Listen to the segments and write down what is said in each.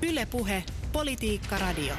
Yle Puhe, Politiikka Radio.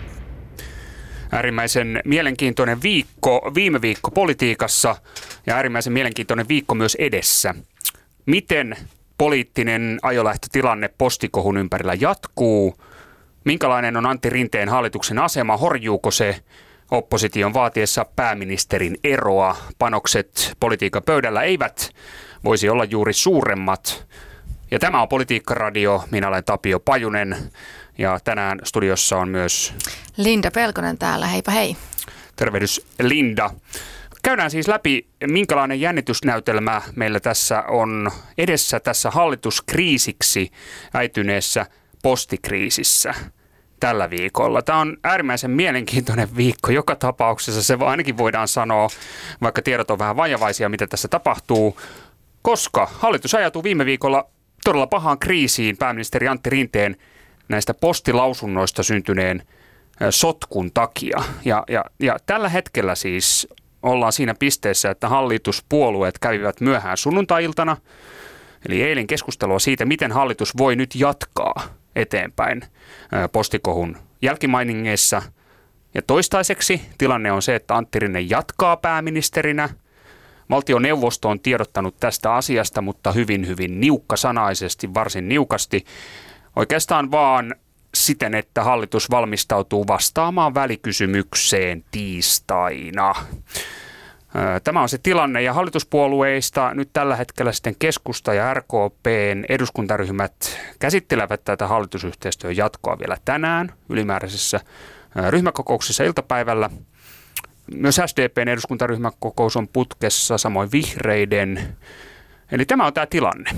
Äärimmäisen mielenkiintoinen viime viikko politiikassa ja äärimmäisen mielenkiintoinen viikko myös edessä. Miten poliittinen ajolähtötilanne postikohun ympärillä jatkuu? Minkälainen on Antti Rinteen hallituksen asema? Horjuuko se opposition vaatiessa pääministerin eroa? Panokset politiikan pöydällä eivät voisi olla juuri suuremmat. Ja tämä on Politiikka Radio. Minä olen Tapio Pajunen ja tänään studiossa on myös Linda Pelkonen täällä. Heipä hei. Tervehdys Linda. Käydään siis läpi, minkälainen jännitysnäytelmä meillä tässä on edessä tässä hallituskriisiksi äityneessä postikriisissä tällä viikolla. Tämä on äärimmäisen mielenkiintoinen viikko. Joka tapauksessa se ainakin voidaan sanoa, vaikka tiedot on vähän vajavaisia, mitä tässä tapahtuu, koska hallitus ajautui viime viikolla todella pahaan kriisiin pääministeri Antti Rinteen näistä postilausunnoista syntyneen sotkun takia. Ja tällä hetkellä siis ollaan siinä pisteessä, että hallituspuolueet kävivät myöhään sunnuntai-iltana, eli eilen keskustelua siitä, miten hallitus voi nyt jatkaa eteenpäin postikohun jälkimainingeissa. Ja toistaiseksi tilanne on se, että Antti Rinne jatkaa pääministerinä. Valtioneuvosto on tiedottanut tästä asiasta, mutta hyvin niukkasanaisesti, varsin niukasti. Oikeastaan vaan siten, että hallitus valmistautuu vastaamaan välikysymykseen tiistaina. Tämä on se tilanne ja hallituspuolueista nyt tällä hetkellä sitten keskusta ja RKP:n eduskuntaryhmät käsittelevät tätä hallitusyhteistyön jatkoa vielä tänään ylimääräisessä ryhmäkokouksessa iltapäivällä. Myös SDP:n eduskuntaryhmäkokous on putkessa, samoin vihreiden. Eli tämä on tämä tilanne.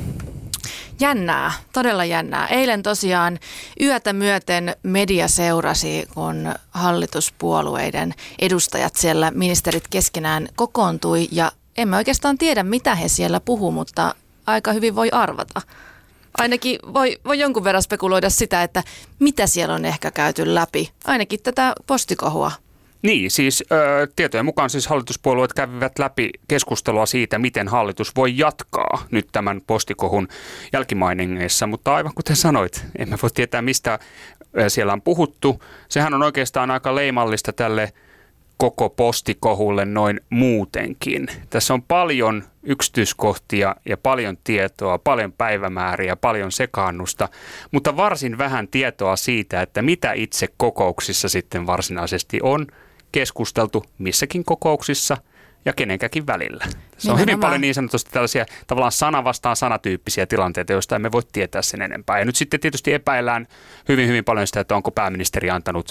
Jännää, todella jännää. Eilen tosiaan yötä myöten media seurasi, kun hallituspuolueiden edustajat siellä, ministerit keskenään kokoontui. Ja emme oikeastaan tiedä, mitä he siellä puhuu, mutta aika hyvin voi arvata. Ainakin voi jonkun verran spekuloida sitä, että mitä siellä on ehkä käyty läpi. Ainakin tätä postikohua. Niin, siis tietojen mukaan siis hallituspuolueet kävivät läpi keskustelua siitä, miten hallitus voi jatkaa nyt tämän postikohun jälkimainingeissa, mutta aivan kuten sanoit, emme voi tietää, mistä siellä on puhuttu. Sehän on oikeastaan aika leimallista tälle koko postikohulle noin muutenkin. Tässä on paljon yksityiskohtia ja paljon tietoa, paljon päivämääriä, paljon sekaannusta, mutta varsin vähän tietoa siitä, että mitä itse kokouksissa sitten varsinaisesti on keskusteltu missäkin kokouksissa ja kenenkäkin välillä. Se on hyvin paljon niin sanotusti tällaisia tavallaan sana vastaan sanatyyppisiä tilanteita, joista emme voi tietää sen enempää. Ja nyt sitten tietysti epäillään hyvin paljon sitä, että onko pääministeri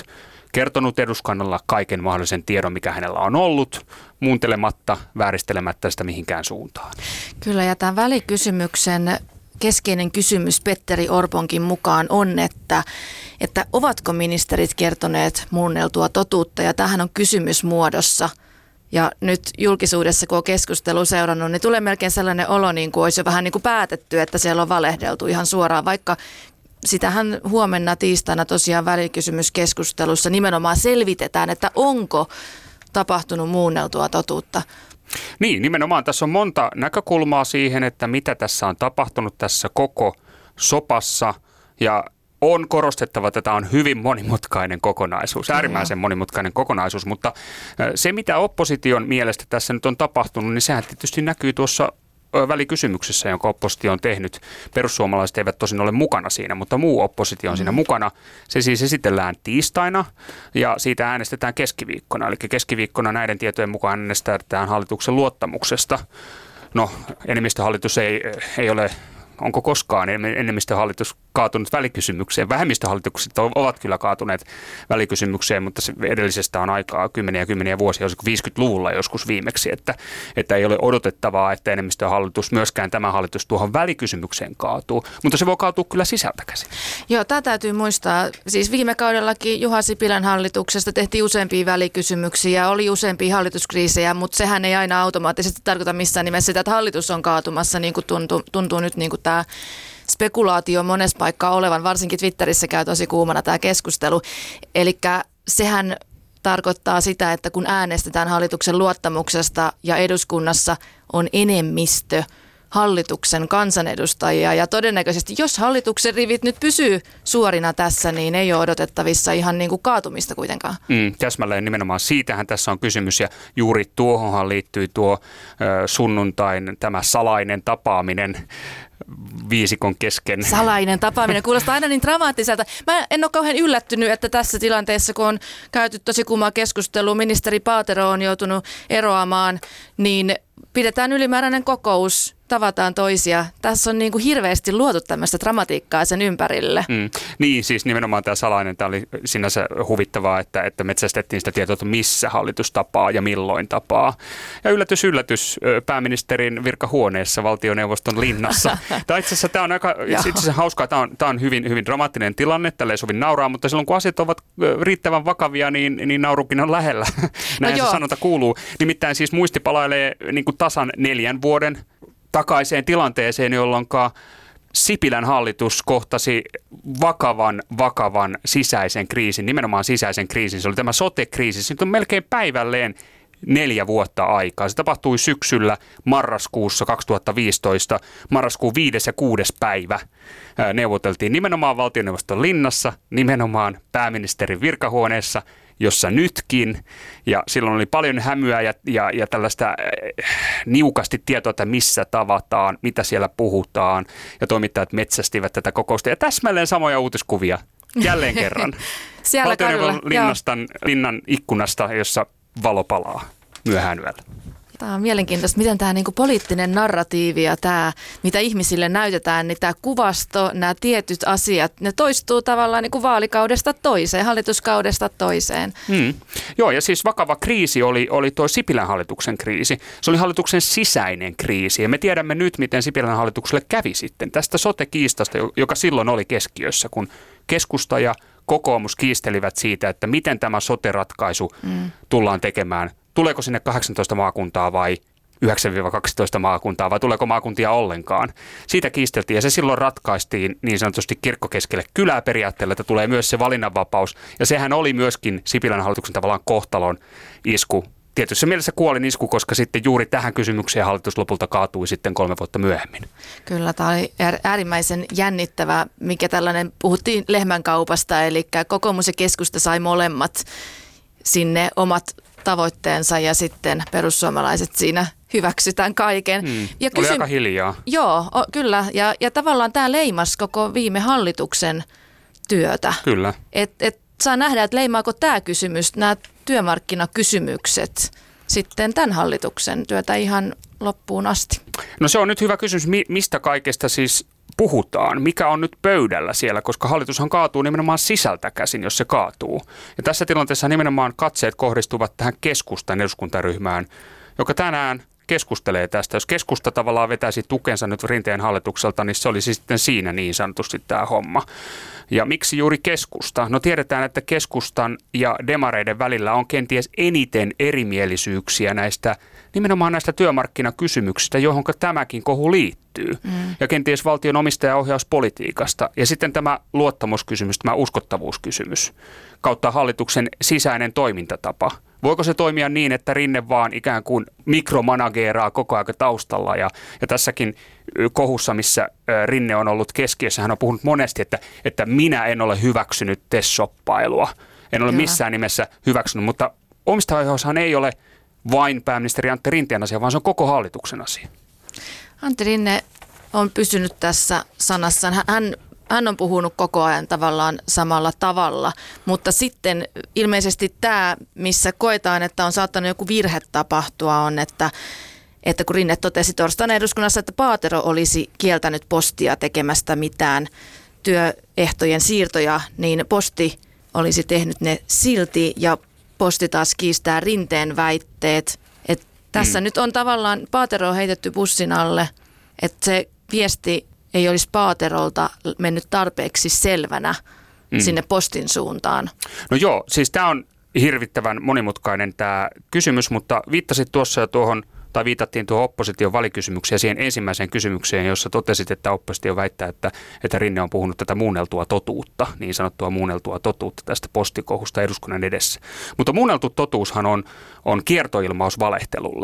kertonut eduskunnalla kaiken mahdollisen tiedon, mikä hänellä on ollut, muuntelematta, vääristelemättä sitä mihinkään suuntaan. Kyllä, ja tämän välikysymyksen keskeinen kysymys Petteri Orponkin mukaan on, että ovatko ministerit kertoneet muunneltua totuutta, ja tämähän on kysymysmuodossa. Ja nyt julkisuudessa, kun on keskustelu seurannut, niin tulee melkein sellainen olo, niin kuin olisi jo vähän niin kuin päätetty, että siellä on valehdeltu ihan suoraan, vaikka sitähän huomenna tiistaina tosiaan välikysymyskeskustelussa nimenomaan selvitetään, että onko tapahtunut muunneltua totuutta. Niin, nimenomaan tässä on monta näkökulmaa siihen, että mitä tässä on tapahtunut tässä koko sopassa ja on korostettava, että tämä on hyvin monimutkainen kokonaisuus, äärimmäisen monimutkainen kokonaisuus, mutta se mitä opposition mielestä tässä nyt on tapahtunut, niin sehän tietysti näkyy tuossa välikysymyksessä, jonka oppositio on tehnyt. Perussuomalaiset eivät tosin ole mukana siinä, mutta muu oppositio on siinä mukana. Se siis esitellään tiistaina ja siitä äänestetään keskiviikkona. Eli keskiviikkona näiden tietojen mukaan äänestetään hallituksen luottamuksesta. No, enemmistöhallitus ei ole, onko koskaan enemmistöhallitus kaatunut välikysymykseen? Vähemmistöhallitukset ovat kyllä kaatuneet välikysymykseen, mutta se edellisestä on aikaa kymmeniä vuosia, olisiko 50-luvulla joskus viimeksi, että ei ole odotettavaa, että enemmistöhallitus, myöskään tämä hallitus tuohon välikysymykseen kaatuu, mutta se voi kaatua kyllä sisältä käsin. Joo, tämä täytyy muistaa. Siis viime kaudellakin Juha Sipilän hallituksesta tehtiin useampia välikysymyksiä, oli useampia hallituskriisejä, mutta sehän ei aina automaattisesti tarkoita missään nimessä sitä, että hallitus on kaatumassa, niin kuin tuntuu nyt niin kuin tämä spekulaatio monessa paikkaa olevan, varsinkin Twitterissä käy tosi kuumana tämä keskustelu. Eli sehän tarkoittaa sitä, että kun äänestetään hallituksen luottamuksesta ja eduskunnassa on enemmistö hallituksen kansanedustajia ja todennäköisesti, jos hallituksen rivit nyt pysyy suorina tässä, niin ei ole odotettavissa ihan niin kuin kaatumista kuitenkaan. Täsmälleen nimenomaan siitähän tässä on kysymys ja juuri tuohonhan liittyy tuo sunnuntain tämä salainen tapaaminen viisikon kesken. Salainen tapaaminen kuulostaa aina niin dramaattiselta. Mä en ole kauhean yllättynyt, että tässä tilanteessa, kun on käyty tosi kuumaa keskustelua, ministeri Paatero on joutunut eroamaan, niin pidetään ylimääräinen kokous, tavataan toisia. Tässä on niin kuin hirveästi luotu tämmöistä dramatiikkaa sen ympärille. Niin, siis nimenomaan tämä salainen, tämä oli sinänsä huvittavaa, että metsästettiin sitä tietoa, että missä hallitus tapaa ja milloin tapaa. Ja yllätys, pääministerin virkahuoneessa valtioneuvoston linnassa. Tämä on aika itse asiassa hauskaa, tämä on hyvin, hyvin dramaattinen tilanne, tällä ei sovi nauraa, mutta silloin kun asiat ovat riittävän vakavia, niin naurukin on lähellä. Näin se sanonta kuuluu. Nimittäin siis muisti palailee niin kuin tasan 4 vuoden takaiseen tilanteeseen, jolloin Sipilän hallitus kohtasi vakavan sisäisen kriisin, nimenomaan sisäisen kriisin. Se oli tämä sote-kriisi. Se on melkein päivälleen 4 vuotta aikaa. Se tapahtui syksyllä marraskuussa 2015. Marraskuun 5. ja 6. päivä neuvoteltiin nimenomaan valtioneuvoston linnassa, nimenomaan pääministerin virkahuoneessa, jossa nytkin, ja silloin oli paljon hämyä ja tällaista niukasti tietoa, että missä tavataan, mitä siellä puhutaan, ja toimittajat metsästivät tätä kokousta, ja täsmälleen samoja uutiskuvia jälleen kerran. Valtioneuvoston linnan ikkunasta, jossa valo palaa myöhään yöllä. Tämä on mielenkiintoista, miten tämä niin kuin poliittinen narratiivi ja tämä, mitä ihmisille näytetään, niin tämä kuvasto, nämä tietyt asiat, ne toistuu tavallaan niin kuin vaalikaudesta toiseen, hallituskaudesta toiseen. Joo, ja siis vakava kriisi oli tuo Sipilän hallituksen kriisi. Se oli hallituksen sisäinen kriisi, ja me tiedämme nyt, miten Sipilän hallitukselle kävi sitten tästä sote-kiistasta, joka silloin oli keskiössä, kun keskusta ja kokoomus kiistelivät siitä, että miten tämä sote-ratkaisu tullaan tekemään. Tuleeko sinne 18 maakuntaa vai 9-12 maakuntaa vai tuleeko maakuntia ollenkaan? Siitä kiisteltiin ja se silloin ratkaistiin niin sanotusti kirkko keskelle kylää periaatteella, että tulee myös se valinnanvapaus. Ja sehän oli myöskin Sipilän hallituksen tavallaan kohtalon isku. Tietyssä mielessä kuolin isku, koska sitten juuri tähän kysymykseen hallitus lopulta kaatui sitten 3 vuotta myöhemmin. Kyllä, tämä oli äärimmäisen jännittävä, mikä tällainen, puhuttiin lehmänkaupasta, eli kokoomus ja keskusta sai molemmat sinne omat tavoitteensa ja sitten perussuomalaiset siinä hyväksytään kaiken. Oli aika hiljaa. Joo, kyllä. Ja tavallaan tämä leimasi koko viime hallituksen työtä. Kyllä. Saa nähdä, että leimaako tämä kysymys, nämä työmarkkinakysymykset sitten tämän hallituksen työtä ihan loppuun asti. No se on nyt hyvä kysymys, mistä kaikesta siis puhutaan, mikä on nyt pöydällä siellä, koska hallitushan kaatuu nimenomaan sisältä käsin, jos se kaatuu. Ja tässä tilanteessa nimenomaan katseet kohdistuvat tähän keskustan eduskuntaryhmään, joka tänään keskustelee tästä. Jos keskusta tavallaan vetäisi tukensa nyt Rinteen hallitukselta, niin se olisi sitten siinä niin sanotusti tämä homma. Ja miksi juuri keskusta? No tiedetään, että keskustan ja demareiden välillä on kenties eniten erimielisyyksiä nimenomaan näistä työmarkkinakysymyksistä, johon tämäkin kohu liittyy. Ja kenties valtion omistajaohjauspolitiikasta. Ja sitten tämä luottamuskysymys, tämä uskottavuuskysymys kautta hallituksen sisäinen toimintatapa. Voiko se toimia niin, että Rinne vaan ikään kuin mikromanageeraa koko ajan taustalla ja tässäkin kohussa, missä Rinne on ollut keskiössä, hän on puhunut monesti, että minä en ole hyväksynyt TES-shoppailua. En ole missään nimessä hyväksynyt, mutta omistajaohjaushan ei ole vain pääministeri Antti Rinteen asia, vaan se on koko hallituksen asia. Antti Rinne on pysynyt tässä sanassaan. Hän on puhunut koko ajan tavallaan samalla tavalla, mutta sitten ilmeisesti tämä, missä koetaan, että on saattanut joku virhe tapahtua, on, että kun Rinne totesi torstaina eduskunnassa, että Paatero olisi kieltänyt Postia tekemästä mitään työehtojen siirtoja, niin Posti olisi tehnyt ne silti ja Posti taas kiistää Rinteen väitteet. Että tässä nyt on tavallaan Paatero heitetty bussin alle, että se viesti ei olisi Paaterolta mennyt tarpeeksi selvänä sinne Postin suuntaan. No joo, siis tämä on hirvittävän monimutkainen tämä kysymys, mutta viittasit tuossa jo viitattiin tuohon opposition valikysymykseen ja siihen ensimmäiseen kysymykseen, jossa totesit, että oppositio väittää, että Rinne on puhunut tätä muunneltua totuutta, niin sanottua muunneltua totuutta tästä postikohusta eduskunnan edessä. Mutta muunneltu totuushan on kiertoilmaus valehtelulle.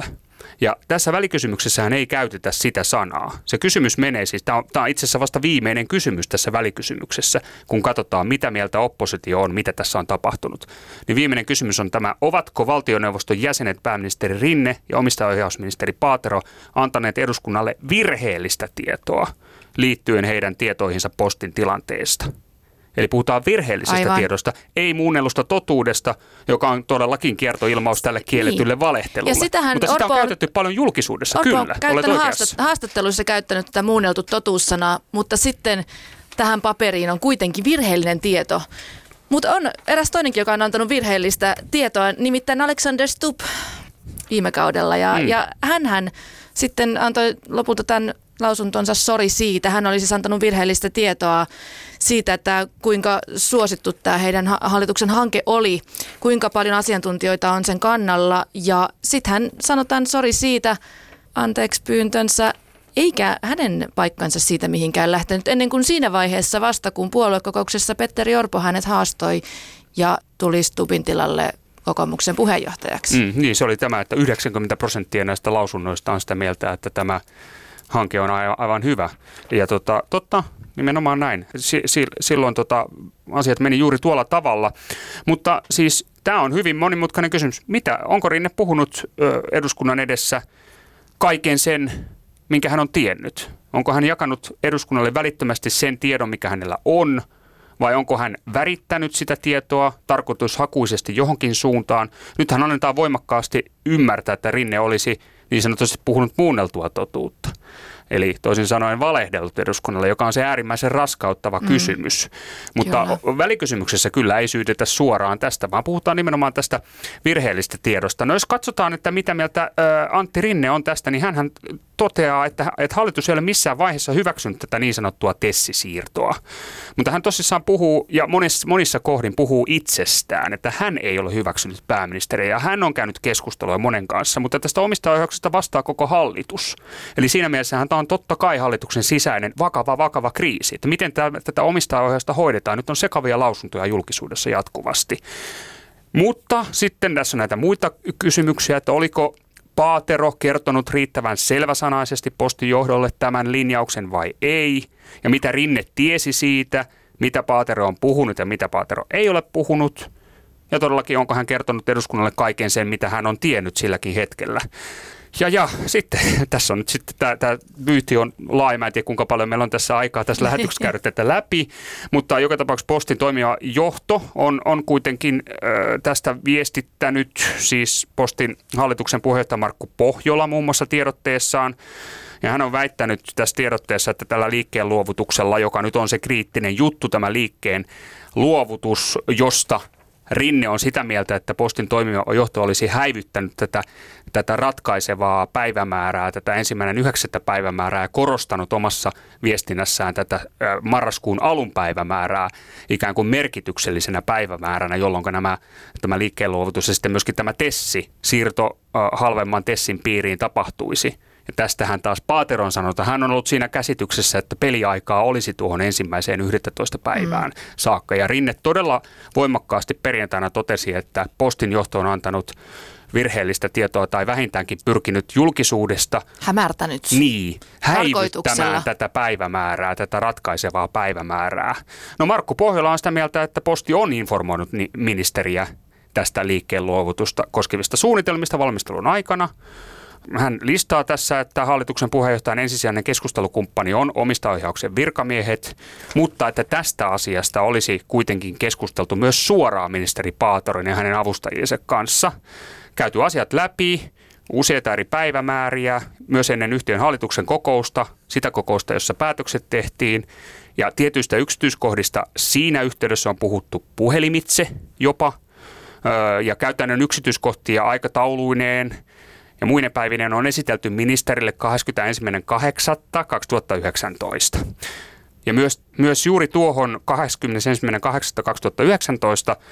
Ja tässä välikysymyksessähän ei käytetä sitä sanaa. Se kysymys menee siis, tämä on itse asiassa vasta viimeinen kysymys tässä välikysymyksessä, kun katsotaan mitä mieltä oppositio on, mitä tässä on tapahtunut. Niin viimeinen kysymys on tämä, ovatko valtioneuvoston jäsenet pääministeri Rinne ja omistajaohjausministeri Paatero antaneet eduskunnalle virheellistä tietoa liittyen heidän tietoihinsa Postin tilanteesta. Eli puhutaan virheellisestä tiedosta, ei muunnellusta totuudesta, joka on todellakin kiertoilmaus tälle kielletylle valehtelulle. Mutta sitä on käytetty paljon julkisuudessa, Orpo kyllä, olet oikeassa. Haastatteluissa käyttänyt tätä muunneltu totuussanaa, mutta sitten tähän paperiin on kuitenkin virheellinen tieto. Mutta on eräs toinenkin, joka on antanut virheellistä tietoa, nimittäin Alexander Stubb viime kaudella. Ja hänhän sitten antoi lopulta tämän lausuntonsa sori siitä. Hän oli siis antanut virheellistä tietoa siitä, että kuinka suosittu tämä heidän hallituksen hanke oli, kuinka paljon asiantuntijoita on sen kannalla. Ja sitten hän sanotaan sori siitä anteeksi pyyntönsä, eikä hänen paikkansa siitä mihinkään lähtenyt ennen kuin siinä vaiheessa vasta, kun puoluekokouksessa Petteri Orpo hänet haastoi ja tuli Stubbin tilalle kokoomuksen puheenjohtajaksi. Niin, se oli tämä, että 90% näistä lausunnoista on sitä mieltä, että tämä hanke on aivan hyvä. Ja totta, nimenomaan näin. Silloin asiat meni juuri tuolla tavalla. Mutta siis tämä on hyvin monimutkainen kysymys. Onko Rinne puhunut eduskunnan edessä kaiken sen, minkä hän on tiennyt? Onko hän jakanut eduskunnalle välittömästi sen tiedon, mikä hänellä on? Vai onko hän värittänyt sitä tietoa tarkoitushakuisesti johonkin suuntaan? Nythän annetaan voimakkaasti ymmärtää, että Rinne olisi niin sanotusti puhunut muunneltua totuutta. Eli toisin sanoen valehdellut eduskunnalle, joka on se äärimmäisen raskauttava kysymys. Mutta välikysymyksessä kyllä ei syytetä suoraan tästä, vaan puhutaan nimenomaan tästä virheellistä tiedosta. No jos katsotaan, että mitä mieltä Antti Rinne on tästä, niin hänhän toteaa, että hallitus ei ole missään vaiheessa hyväksynyt tätä niin sanottua TES-siirtoa. Mutta hän tosissaan puhuu, ja monissa kohdin puhuu itsestään, että hän ei ole hyväksynyt pääministeriä, ja hän on käynyt keskustelua monen kanssa, mutta tästä omistajaohjauksesta vastaa koko hallitus. Eli siinä mielessä tämä on totta kai hallituksen sisäinen vakava kriisi, että miten tätä omistajaohjausta hoidetaan. Nyt on sekavia lausuntoja julkisuudessa jatkuvasti. Mutta sitten tässä on näitä muita kysymyksiä, että oliko Paatero kertonut riittävän selväsanaisesti Postin johdolle tämän linjauksen vai ei, ja mitä Rinne tiesi siitä, mitä Paatero on puhunut ja mitä Paatero ei ole puhunut, ja todellakin onko hän kertonut eduskunnalle kaiken sen, mitä hän on tiennyt silläkin hetkellä. Ja sitten tässä on nyt sitten tämä vyyhti on laaja, mä en tiedä kuinka paljon meillä on tässä aikaa tässä lähetyksessä käydä tätä läpi, mutta joka tapauksessa Postin toimiva johto on kuitenkin tästä viestittänyt, siis Postin hallituksen puheenjohtaja Markku Pohjola muun muassa tiedotteessaan, ja hän on väittänyt tässä tiedotteessa, että tällä liikkeen luovutuksella, joka nyt on se kriittinen juttu, tämä liikkeen luovutus, josta Rinne on sitä mieltä, että Postin toimiva johto olisi häivyttänyt tätä ratkaisevaa päivämäärää, tätä 1.9. päivämäärää ja korostanut omassa viestinnässään tätä marraskuun alun päivämäärää ikään kuin merkityksellisenä päivämääränä, jolloin tämä liikkeen luovutus ja sitten myöskin tämä siirto halvemman TESin piiriin tapahtuisi. Ja tästähän taas Paatero on sanonut, että hän on ollut siinä käsityksessä, että peliaikaa olisi tuohon 1.11. päivään saakka. Ja Rinne todella voimakkaasti perjantaina totesi, että Postin johto on antanut virheellistä tietoa tai vähintäänkin pyrkinyt julkisuudesta. Hämärtänyt. Niin, häivyttämään tätä päivämäärää, tätä ratkaisevaa päivämäärää. No Markku Pohjola on sitä mieltä, että Posti on informoinut ministeriä tästä liikkeen luovutusta koskevista suunnitelmista valmistelun aikana. Hän listaa tässä, että hallituksen puheenjohtajan ensisijainen keskustelukumppani on omistajaohjauksen virkamiehet, mutta että tästä asiasta olisi kuitenkin keskusteltu myös suoraan ministeri Paateron ja hänen avustajiensa kanssa. Käyty asiat läpi, useita eri päivämääriä, myös ennen yhtiön hallituksen kokousta, sitä kokousta, jossa päätökset tehtiin. Ja tietyistä yksityiskohdista siinä yhteydessä on puhuttu puhelimitse jopa, ja käytännön yksityiskohtia aikatauluineen ja muine päivineen on esitelty ministerille 21.8.2019. Ja myös juuri tuohon 21.8.2019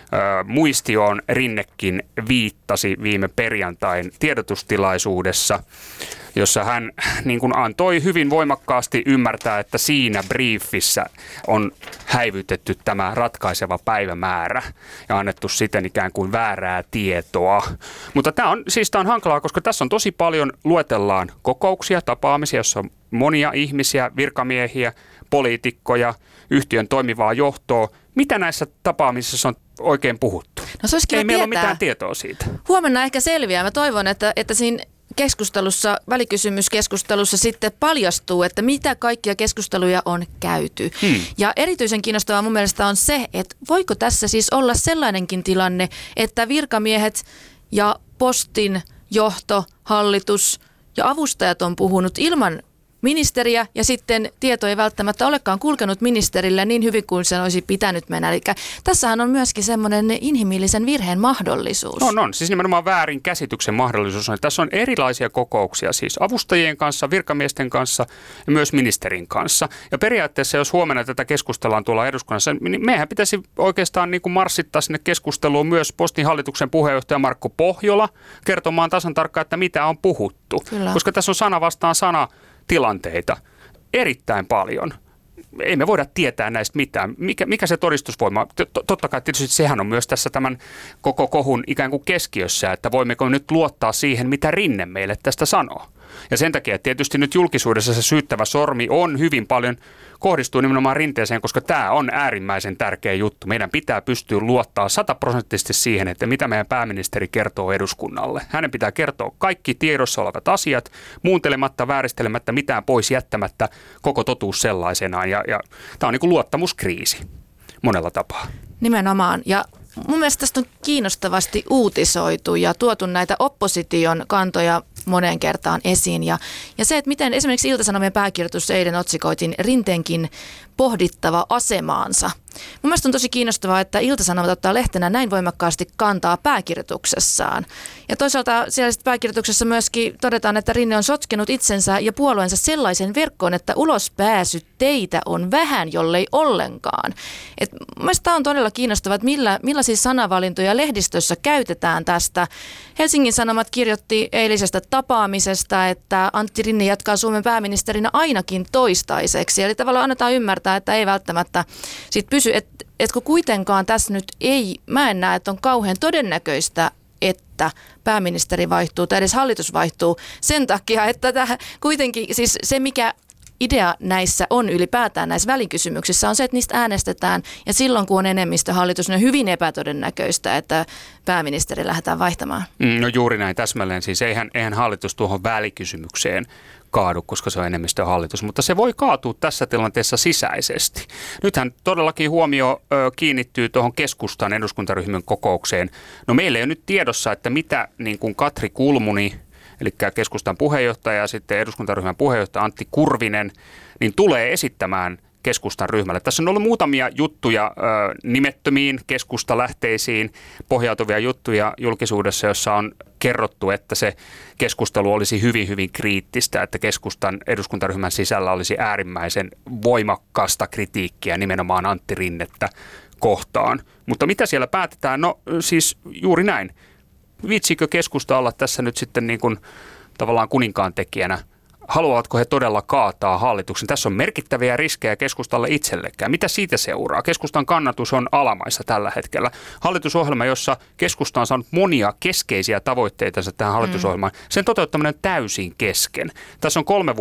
muistioon Rinnekin viittasi viime perjantain tiedotustilaisuudessa, jossa hän niin kuin antoi hyvin voimakkaasti ymmärtää, että siinä briefissä on häivytetty tämä ratkaiseva päivämäärä ja annettu siten ikään kuin väärää tietoa. Mutta tämä on hankalaa, koska tässä on tosi paljon, luetellaan kokouksia, tapaamisia, jossa on monia ihmisiä, virkamiehiä, poliitikkoja, yhtiön toimivaa johtoa. Mitä näissä tapaamisissa on oikein puhuttu? No se olisi kiva Ei meillä tietää. ole mitään tietoa siitä. Huomenna ehkä selviää. Mä toivon, että siinä keskustelussa, välikysymyskeskustelussa sitten paljastuu, että mitä kaikkia keskusteluja on käyty. Ja erityisen kiinnostavaa mun mielestä on se, että voiko tässä siis olla sellainenkin tilanne, että virkamiehet ja postin johto, hallitus ja avustajat on puhunut ilman ministeriä ja sitten tieto ei välttämättä olekaan kulkenut ministerille niin hyvin kuin sen olisi pitänyt mennä. Eli tässähän on myöskin semmoinen inhimillisen virheen mahdollisuus. On. Siis nimenomaan väärin käsityksen mahdollisuus on. Tässä on erilaisia kokouksia, siis avustajien kanssa, virkamiesten kanssa ja myös ministerin kanssa. Ja periaatteessa, jos huomenna tätä keskustellaan tuolla eduskunnassa, niin meidän pitäisi oikeastaan niin kuin marssittaa sinne keskusteluun myös Postin hallituksen puheenjohtaja Markku Pohjola kertomaan tasan tarkkaan, että mitä on puhuttu. Kyllä. Koska tässä on sana vastaan sana tilanteita erittäin paljon. Ei me voida tietää näistä mitään. Mikä se todistusvoima? Totta kai tietysti sehän on myös tässä tämän koko kohun ikään kuin keskiössä, että voimmeko nyt luottaa siihen, mitä Rinne meille tästä sanoo. Ja sen takia tietysti nyt julkisuudessa se syyttävä sormi on hyvin paljon, kohdistuu nimenomaan Rinteeseen, koska tämä on äärimmäisen tärkeä juttu. Meidän pitää pystyä luottaa 100% siihen, että mitä meidän pääministeri kertoo eduskunnalle. Hänen pitää kertoa kaikki tiedossa olevat asiat, muuntelematta, vääristelemättä, mitään pois jättämättä, koko totuus sellaisenaan. Ja tämä on niin kuin luottamuskriisi monella tapaa. Nimenomaan. Ja mun mielestä tästä on kiinnostavasti uutisoitu ja tuotu näitä opposition kantoja moneen kertaan esiin. Ja se, että miten esimerkiksi Ilta-Sanomien pääkirjoitus eilen otsikoitiin Rinteenkin pohdittava asemaansa. Mun mielestä on tosi kiinnostavaa, että Ilta-Sanomat ottaa lehtenä näin voimakkaasti kantaa pääkirjoituksessaan. Ja toisaalta siellä pääkirjoituksessa myöskin todetaan, että Rinne on sotkenut itsensä ja puolueensa sellaisen verkkoon, että ulospääsy teitä on vähän, jollei ollenkaan. Et mun mielestä tämä on todella kiinnostavaa, että millaisia sanavalintoja lehdistössä käytetään tästä. Helsingin Sanomat kirjoitti eilisestä tapaamisesta, että Antti Rinne jatkaa Suomen pääministerinä ainakin toistaiseksi. Eli tavallaan annetaan ymmärtää, että ei välttämättä sit pysy, että kun kuitenkaan tässä nyt mä en näe, että on kauhean todennäköistä, että pääministeri vaihtuu tai edes hallitus vaihtuu sen takia, että kuitenkin siis se, mikä idea näissä on ylipäätään näissä välikysymyksissä on se, että niistä äänestetään ja silloin kun on enemmistöhallitus, niin on hyvin epätodennäköistä, että pääministeri lähdetään vaihtamaan. No juuri näin täsmälleen. Siis eihän hallitus tuohon välikysymykseen kaadu, koska se on enemmistöhallitus, mutta se voi kaatua tässä tilanteessa sisäisesti. Nythän todellakin huomio kiinnittyy tuohon keskustan eduskuntaryhmän kokoukseen. No meillä ei ole nyt tiedossa, että mitä niin kuin Katri Kulmuni, eli keskustan puheenjohtaja ja sitten eduskuntaryhmän puheenjohtaja Antti Kurvinen, niin tulee esittämään keskustan ryhmälle. Tässä on ollut muutamia juttuja nimettömiin keskustalähteisiin pohjautuvia juttuja julkisuudessa, jossa on kerrottu, että se keskustelu olisi hyvin, hyvin kriittistä, että keskustan eduskuntaryhmän sisällä olisi äärimmäisen voimakasta kritiikkiä nimenomaan Antti Rinnettä kohtaan. Mutta mitä siellä päätetään? No siis juuri näin. Viitsikö keskusta olla tässä nyt sitten niin kuin tavallaan kuninkaan tekijänä? Haluavatko he todella kaataa hallituksen? Tässä on merkittäviä riskejä keskustalle itsellekään. Mitä siitä seuraa? Keskustan kannatus on alamaissa tällä hetkellä. Hallitusohjelma, jossa keskusta on saanut monia keskeisiä tavoitteitansa tähän hallitusohjelmaan, sen toteuttaminen täysin kesken. Tässä on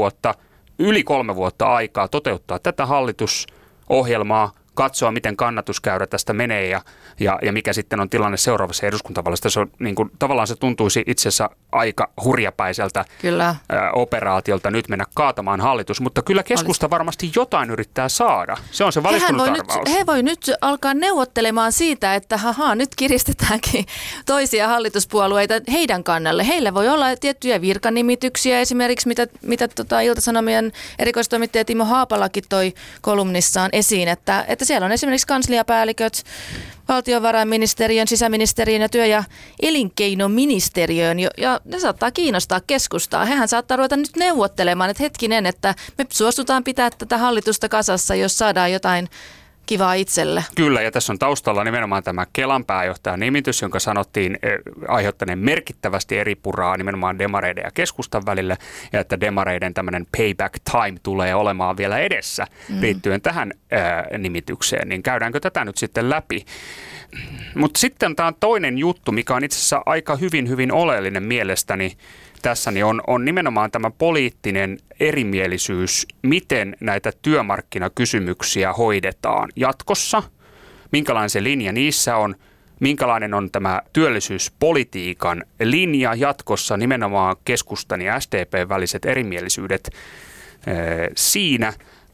yli 3 vuotta aikaa toteuttaa tätä hallitusohjelmaa, katsoa, miten kannatuskäyrä tästä menee ja mikä sitten on tilanne seuraavassa eduskuntavaaleissa. Se on, niin kuin, tavallaan se tuntuisi itse asiassa aika hurjapäiseltä operaatiolta nyt mennä kaatamaan hallitus, mutta kyllä keskusta varmasti jotain yrittää saada. Se on se valistunut arvaus. He voi nyt alkaa neuvottelemaan siitä, että nyt kiristetäänkin toisia hallituspuolueita heidän kannalle. Heillä voi olla tiettyjä virkanimityksiä esimerkiksi, mitä Ilta-Sanomien erikoistoimittaja Timo Haapalakin toi kolumnissaan esiin, että siellä on esimerkiksi kansliapäälliköt valtiovarainministeriön, sisäministeriön ja työ- ja elinkeinoministeriön, ja ne saattaa kiinnostaa keskustaa. Hehän saattaa ruveta nyt neuvottelemaan, että hetkinen, että me suostutaan pitää tätä hallitusta kasassa, jos saadaan jotain kivaa itselle. Kyllä, ja tässä on taustalla nimenomaan tämä Kelan pääjohtajan nimitys, jonka sanottiin aiheuttaneen merkittävästi eri puraa nimenomaan demareiden ja keskustan välillä, ja että demareiden tämmöinen payback time tulee olemaan vielä edessä liittyen tähän nimitykseen, niin käydäänkö tätä nyt sitten läpi? Mutta sitten tämä on toinen juttu, mikä on itse asiassa aika hyvin oleellinen mielestäni tässä, niin on nimenomaan tämä poliittinen erimielisyys, miten näitä työmarkkinakysymyksiä hoidetaan jatkossa, minkälainen se linja niissä on, minkälainen on tämä työllisyyspolitiikan linja jatkossa, nimenomaan keskustan ja SDP:n väliset erimielisyydet siinä.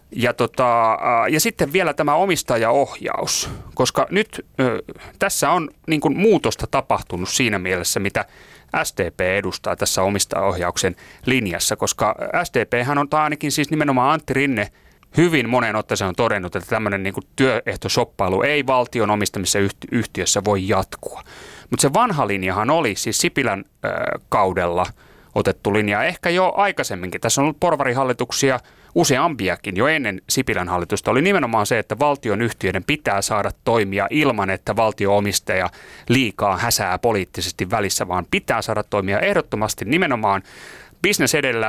Ja sitten vielä tämä omistajaohjaus, koska nyt tässä on niin kuin muutosta tapahtunut siinä mielessä, mitä SDP edustaa tässä omistajaohjauksen linjassa, koska SDPhän on, tai ainakin siis nimenomaan Antti Rinne, hyvin monen otteeseen on todennut, että tämmöinen niin kuin työehtosoppailu ei valtion omistamissa yhtiössä voi jatkua. Mutta se vanha linjahan oli siis Sipilän kaudella otettu linja, ehkä jo aikaisemminkin. Tässä on ollut porvarihallituksia useampiakin jo ennen Sipilän hallitusta. Oli nimenomaan se, että valtion yhtiöiden pitää saada toimia ilman, että valtio-omistaja liikaa häsää poliittisesti välissä, vaan pitää saada toimia ehdottomasti nimenomaan business edellä,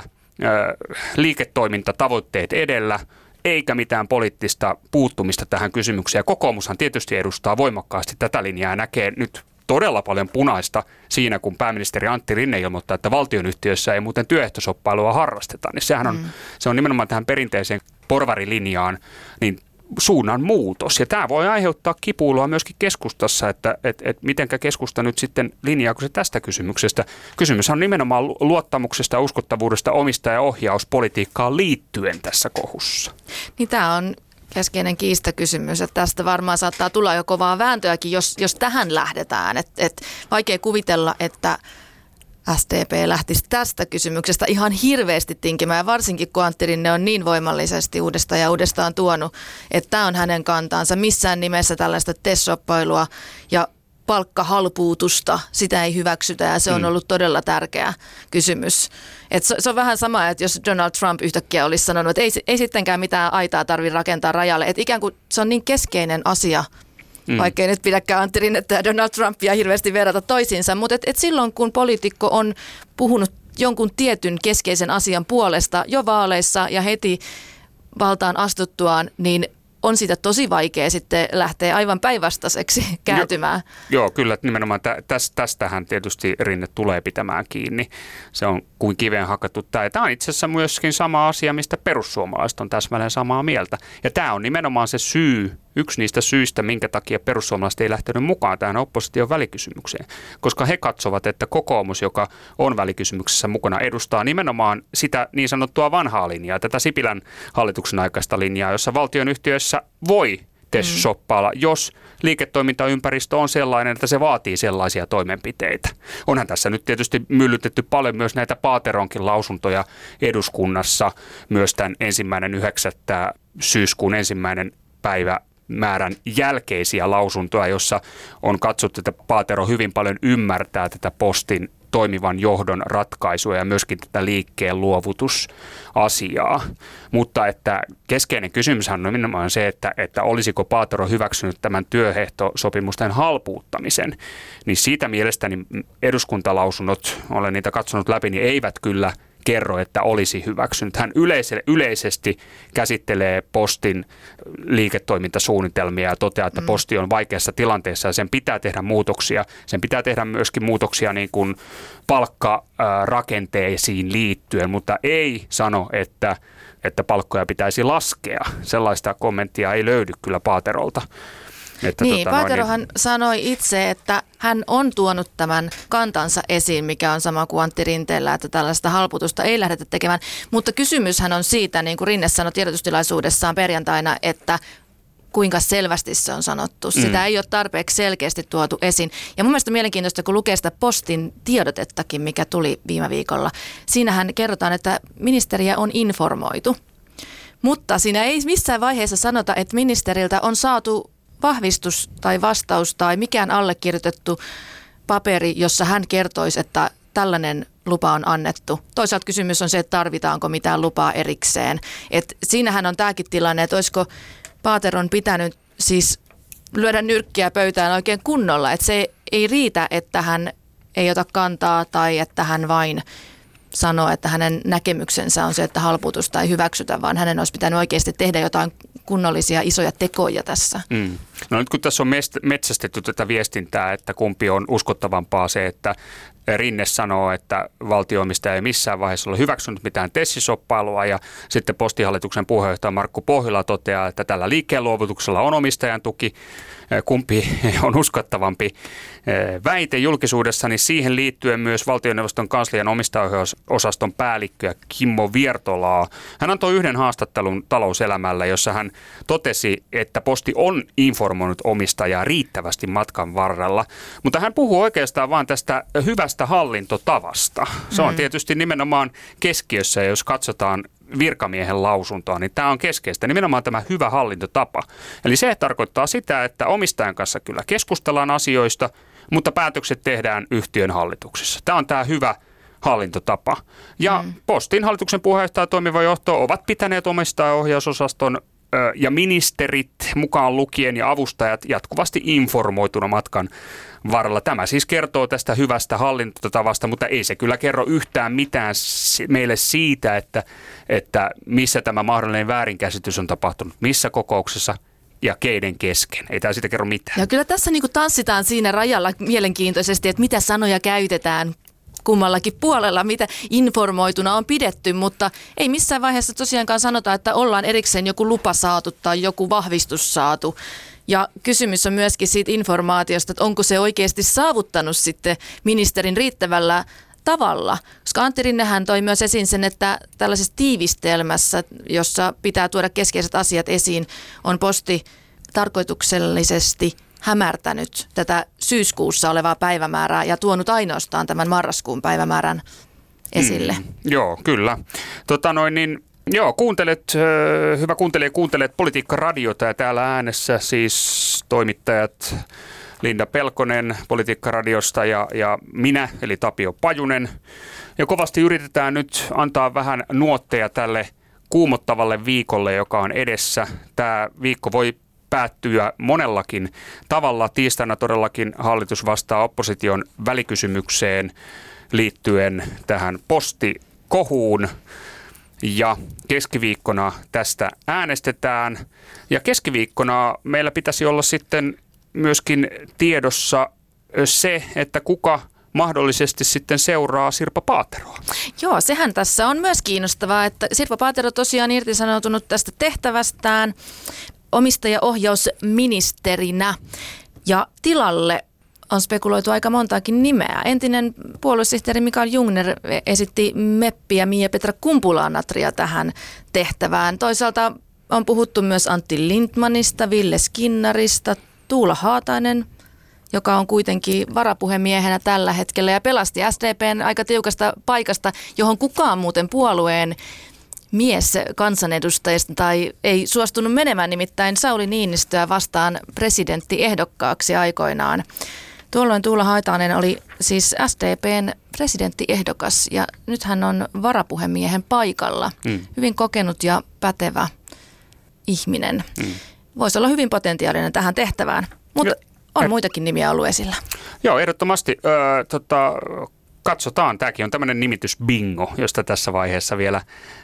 liiketoimintatavoitteet edellä, eikä mitään poliittista puuttumista tähän kysymykseen. Ja kokoomushan tietysti edustaa voimakkaasti tätä linjaa ja näkee nyt todella paljon punaista siinä, kun pääministeri Antti Rinne ilmoittaa, että valtionyhtiöissä ei muuten työehtosoppailua harrasteta. Niin se on nimenomaan tähän perinteiseen porvarilinjaan niin suunnan muutos. Ja tämä voi aiheuttaa kipuilua myöskin keskustassa, että mitenkä keskusta nyt sitten linjaako se tästä kysymyksestä. Kysymys on nimenomaan luottamuksesta ja uskottavuudesta omistajaohjauspolitiikkaan liittyen tässä kohussa. Niin tämä on keskeinen kiistakysymys, että tästä varmaan saattaa tulla jo kovaa vääntöäkin, jos tähän lähdetään. Vaikea kuvitella, että SDP lähtisi tästä kysymyksestä ihan hirveästi tinkimään, varsinkin kun Antti Rinne on niin voimallisesti uudestaan tuonut, että tämä on hänen kantaansa. Missään nimessä tällaista TES-shoppailua ja palkkahalpuutusta, sitä ei hyväksytä ja se on ollut todella tärkeä kysymys. Se on vähän sama, että jos Donald Trump yhtäkkiä olisi sanonut, että ei sittenkään mitään aitaa tarvitse rakentaa rajalle. Että ikään kuin se on niin keskeinen asia, vaikkei nyt pidäkään Antti Rinnettä ja Donald Trumpia hirveästi verrata toisiinsa, mutta et silloin kun poliitikko on puhunut jonkun tietyn keskeisen asian puolesta jo vaaleissa ja heti valtaan astuttuaan, niin on siitä tosi vaikea sitten lähteä aivan päinvastaiseksi kääntymään. Joo, kyllä nimenomaan tästähän tietysti Rinne tulee pitämään kiinni. Se on kuin kiveen hakattu. Tämä on itse asiassa myöskin sama asia, mistä perussuomalaiset on täsmälleen samaa mieltä. Ja tämä on nimenomaan se syy, yksi niistä syistä, minkä takia perussuomalaiset ei lähtenyt mukaan tähän opposition välikysymykseen. Koska he katsovat, että kokoomus, joka on välikysymyksessä mukana, edustaa nimenomaan sitä niin sanottua vanhaa linjaa, tätä Sipilän hallituksen aikaista linjaa, jossa valtionyhtiöissä voi TES-shoppailla, jos liiketoimintaympäristö on sellainen, että se vaatii sellaisia toimenpiteitä. Onhan tässä nyt tietysti myllytetty paljon myös näitä Paateronkin lausuntoja eduskunnassa, myös tämän 1.9. syyskuun 1. päivä määrän jälkeisiä lausuntoja, jossa on katsottu, että Paatero hyvin paljon ymmärtää tätä Postin toimivan johdon ratkaisua ja myöskin tätä liikkeen luovutusasiaa. Mutta että keskeinen kysymyshän on nimenomaan se, että olisiko Paatero hyväksynyt tämän työehtosopimusten halpuuttamisen. Niin siitä mielestäni eduskuntalausunnot, olen niitä katsonut läpi, niin eivät kyllä kerro, että olisi hyväksynyt. Hän yleisesti käsittelee Postin liiketoimintasuunnitelmia ja toteaa, että Posti on vaikeassa tilanteessa ja sen pitää tehdä muutoksia. Sen pitää tehdä myöskin muutoksia niin kuin palkkarakenteisiin liittyen, mutta ei sano, että palkkoja pitäisi laskea. Sellaista kommenttia ei löydy kyllä Paaterolta. Paaterohan sanoi itse, että hän on tuonut tämän kantansa esiin, mikä on sama kuin Antti Rinteellä, että tällaista halputusta ei lähdetä tekemään. Mutta kysymyshän on siitä, niin kuin Rinne sanoi tiedotustilaisuudessaan perjantaina, että kuinka selvästi se on sanottu. Sitä ei ole tarpeeksi selkeästi tuotu esiin. Ja mun mielestä on mielenkiintoista, kun lukee sitä Postin tiedotettakin, mikä tuli viime viikolla. Siinähän kerrotaan, että ministeriä on informoitu. Mutta siinä ei missään vaiheessa sanota, että ministeriltä on saatu vahvistus tai vastaus tai mikään allekirjoitettu paperi, jossa hän kertoisi, että tällainen lupa on annettu. Toisaalta kysymys on se, että tarvitaanko mitään lupaa erikseen. Et siinähän on tämäkin tilanne, että olisiko Paateron pitänyt siis lyödä nyrkkiä pöytään oikein kunnolla. Että se ei riitä, että hän ei ota kantaa tai että hän vain sanoo, että hänen näkemyksensä on se, että halpuutusta ei hyväksytä, vaan hänen olisi pitänyt oikeasti tehdä jotain kunnollisia isoja tekoja tässä. No nyt kun tässä on metsästetty tätä viestintää, että kumpi on uskottavampaa se, että Rinne sanoo, että valtio-omistaja ei missään vaiheessa ole hyväksynyt mitään tessisoppailua ja sitten Postihallituksen puheenjohtaja Markku Pohjola toteaa, että tällä liikkeen luovutuksella on omistajan tuki. Kumpi on uskottavampi väite julkisuudessa, niin siihen liittyen myös valtioneuvoston kanslian omistajaohjausosaston päällikkö Kimmo Viertolaa. Hän antoi yhden haastattelun Talouselämällä, jossa hän totesi, että Posti on informoinut omistajaa riittävästi matkan varrella, mutta hän puhuu oikeastaan vain tästä hyvästä hallintotavasta. Se on tietysti nimenomaan keskiössä, ja jos katsotaan virkamiehen lausuntoa, niin tämä on keskeistä. Nimenomaan tämä hyvä hallintotapa. Eli se tarkoittaa sitä, että omistajan kanssa kyllä keskustellaan asioista, mutta päätökset tehdään yhtiön hallituksessa. Tämä on tämä hyvä hallintotapa. Ja Postin hallituksen puheenjohtaja ja toimiva johto ovat pitäneet omistajaohjausosaston ja ministerit mukaan lukien ja avustajat jatkuvasti informoituna matkan varrella. Tämä siis kertoo tästä hyvästä hallintotavasta, mutta ei se kyllä kerro yhtään mitään meille siitä, että missä tämä mahdollinen väärinkäsitys on tapahtunut, missä kokouksessa ja keiden kesken. Ei tämä siitä kerro mitään. Ja kyllä tässä niin kuin tanssitaan siinä rajalla mielenkiintoisesti, että mitä sanoja käytetään kummallakin puolella, mitä informoituna on pidetty, mutta ei missään vaiheessa tosiaankaan sanota, että ollaan erikseen joku lupa saatu tai joku vahvistus saatu. Ja kysymys on myöskin siitä informaatiosta, että onko se oikeasti saavuttanut sitten ministerin riittävällä tavalla. Koska Antti Rinnehän toi myös esiin sen, että tällaisessa tiivistelmässä, jossa pitää tuoda keskeiset asiat esiin, on Posti tarkoituksellisesti hämärtänyt tätä syyskuussa olevaa päivämäärää ja tuonut ainoastaan tämän marraskuun päivämäärän esille. Joo, kyllä. Hyvä kuuntelija, kuuntelet Politiikka-radiota ja täällä äänessä siis toimittajat Linda Pelkonen Politiikka-radiosta ja minä, eli Tapio Pajunen. Ja kovasti yritetään nyt antaa vähän nuotteja tälle kuumottavalle viikolle, joka on edessä. Tämä viikko voi päättyä monellakin tavalla. Tiistaina todellakin hallitus vastaa opposition välikysymykseen liittyen tähän postikohuun. Ja keskiviikkona tästä äänestetään. Ja keskiviikkona meillä pitäisi olla sitten myöskin tiedossa se, että kuka mahdollisesti sitten seuraa Sirpa Paateroa. Joo, sehän tässä on myös kiinnostavaa, että Sirpa Paatero tosiaan irtisanoutunut tästä tehtävästään omistajaohjausministerinä ja tilalle on spekuloitu aika montaakin nimeä. Entinen puoluesihteeri Mikael Jungner esitti meppiä Miia-Petra Kumpula-Natria tähän tehtävään. Toisaalta on puhuttu myös Antti Lindtmanista, Ville Skinnarista, Tuula Haatainen, joka on kuitenkin varapuhemiehenä tällä hetkellä ja pelasti SDPn aika tiukasta paikasta, johon kukaan muuten puolueen mies kansanedustajista tai ei suostunut menemään, nimittäin Sauli Niinistöä vastaan presidenttiehdokkaaksi aikoinaan. Tuolloin Tuula Haatainen oli siis SDPn presidenttiehdokas ja nyt hän on varapuhemiehen paikalla. Hyvin kokenut ja pätevä ihminen. Voisi olla hyvin potentiaalinen tähän tehtävään, mutta on muitakin nimiä ollut esillä. Joo, ehdottomasti. Katsotaan. Tämäkin on tämmöinen nimitysbingo, josta tässä vaiheessa vielä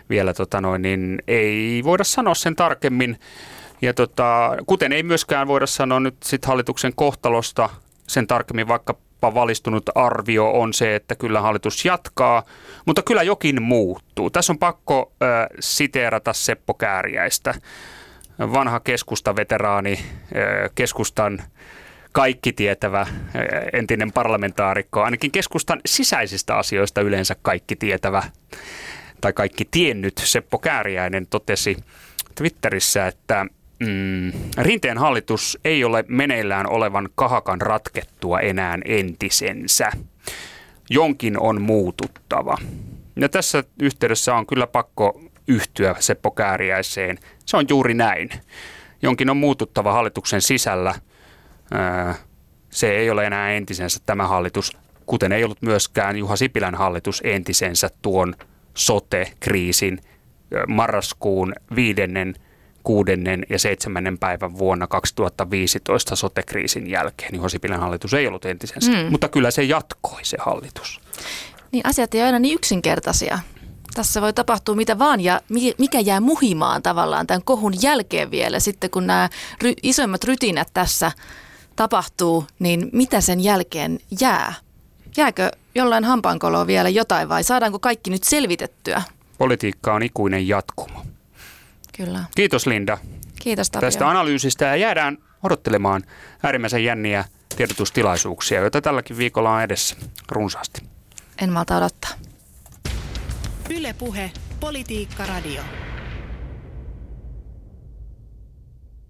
ei voida sanoa sen tarkemmin. Ja kuten ei myöskään voida sanoa nyt sit hallituksen kohtalosta sen tarkemmin, vaikkapa valistunut arvio on se, että kyllä hallitus jatkaa, mutta kyllä jokin muuttuu. Tässä on pakko siteerata Seppo Kääriäistä, vanha keskustaveteraani, keskustan kaikki tietävä entinen parlamentaarikko, ainakin keskustan sisäisistä asioista yleensä kaikki tietävä tai kaikki tiennyt Seppo Kääriäinen totesi Twitterissä, että Rinteen hallitus ei ole meneillään olevan kahakan ratkettua enää entisensä. Jonkin on muututtava. Ja tässä yhteydessä on kyllä pakko yhtyä Seppo Kääriäiseen. Se on juuri näin. Jonkin on muututtava hallituksen sisällä. Se ei ole enää entisensä tämä hallitus, kuten ei ollut myöskään Juha Sipilän hallitus entisensä tuon sote-kriisin marraskuun 5. 6. ja 7. päivän vuonna 2015 sote-kriisin jälkeen. Juha Sipilän hallitus ei ollut entisensä, mutta kyllä se jatkoi se hallitus. Niin asiat ei ole aina niin yksinkertaisia. Tässä voi tapahtua mitä vaan ja mikä jää muhimaan tavallaan tämän kohun jälkeen vielä sitten, kun nämä isoimmat rytinät tässä tapahtuu, niin mitä sen jälkeen jää? Jääkö jollain hampaankoloon vielä jotain vai saadaanko kaikki nyt selvitettyä? Politiikka on ikuinen jatkumo. Kyllä. Kiitos Linda. Kiitos Tapio. Tästä analyysistä ja jäädään odottelemaan äärimmäisen jänniä tiedotustilaisuuksia, joita tälläkin viikolla on edessä runsaasti. En malta odottaa. Yle Puhe, Politiikka Radio.